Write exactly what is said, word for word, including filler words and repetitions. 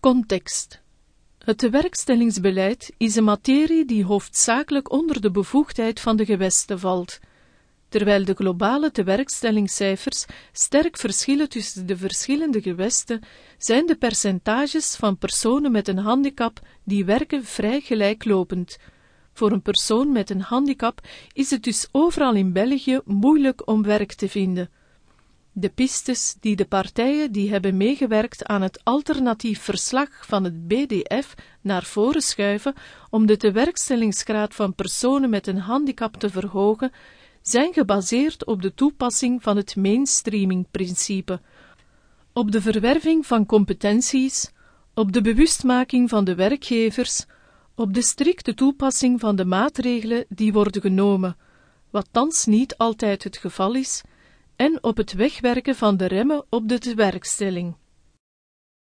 Context. Het tewerkstellingsbeleid is een materie die hoofdzakelijk onder de bevoegdheid van de gewesten valt. Terwijl de globale tewerkstellingscijfers sterk verschillen tussen de verschillende gewesten, zijn de percentages van personen met een handicap die werken vrij gelijklopend. Voor een persoon met een handicap is het dus overal in België moeilijk om werk te vinden. De pistes die de partijen die hebben meegewerkt aan het alternatief verslag van het B D F naar voren schuiven om de tewerkstellingsgraad van personen met een handicap te verhogen, zijn gebaseerd op de toepassing van het mainstreaming-principe, op de verwerving van competenties, op de bewustmaking van de werkgevers, op de strikte toepassing van de maatregelen die worden genomen, wat thans niet altijd het geval is, en op het wegwerken van de remmen op de tewerkstelling.